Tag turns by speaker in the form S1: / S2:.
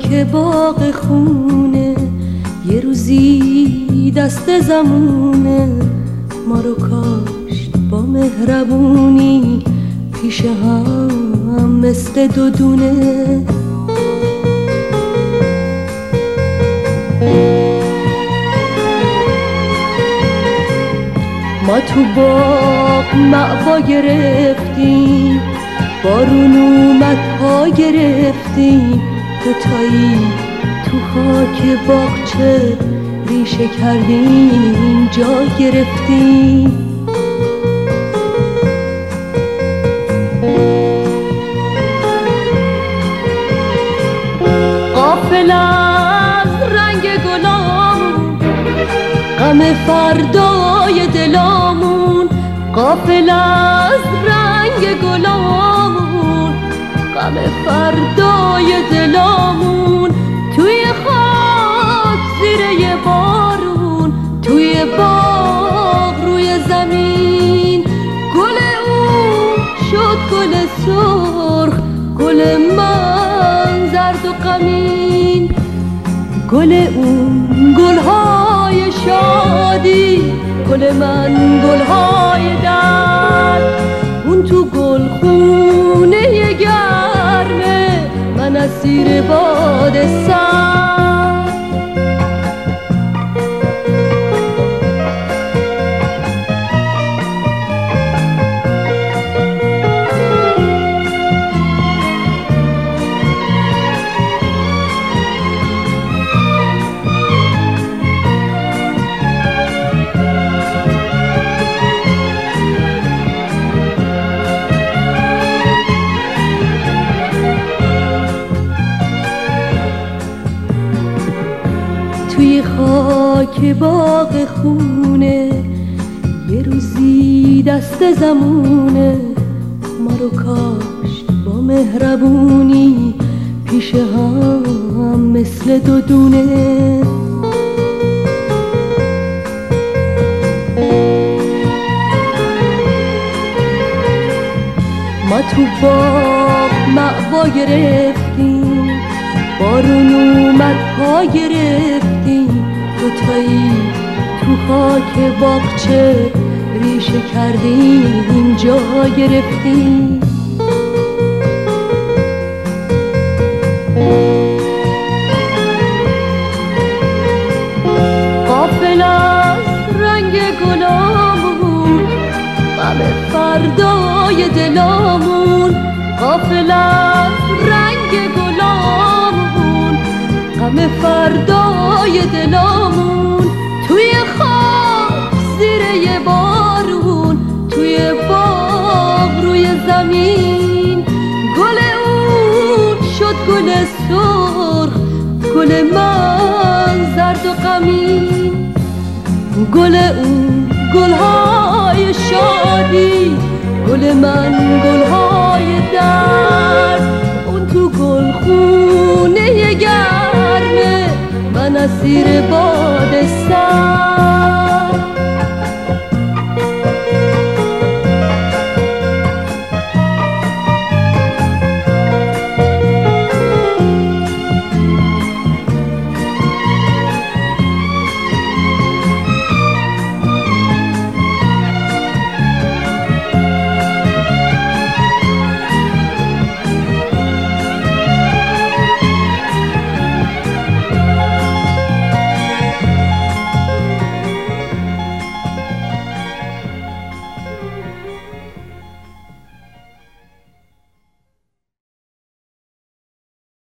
S1: خاک باغ خونه، یه روزی دست زمونه ما رو کاشت با مهربونی، پیش هم مثل دو دونه. ما تو باغ معوا گرفتیم، بارون اومد پا گرفتیم، دوتایی تو خاک باغچه ریشه کردیم جا گرفتیم. غافل از رنگ گلامون، غم فردای دلامون، غافل از رنگ گلامون، غم فردای دلامون. توی خاک زیر یه بارون، توی باغ روی زمین، گل اون شد گل سرخ، گل من زرد و غمین. گل اون گلهای شادی، گل من گلهای درد. اون تو گلخونه گرمه، من اسیر باد سرد. توی خاک باغ خونه، یه روزی دست زمونه ما رو کاشت با مهربونی، پیش هم مثل دو دونه. ما تو باغ معوا گرفتیم، بارون اومد پا گرفتیم، دوتایی تو خاک باغچه ریشه کردیم جا گرفتیم. غافل از رنگ گلامون، غم فردای دلامون، غافل از رنگ گلامون، غم فردای دلامون. توی خاک زیر یه بارون، توی باغ روی زمین، گل اون شد گل سرخ، گل من زرد و غمین. گل اون گلهای شادی، گل من گلهای درد.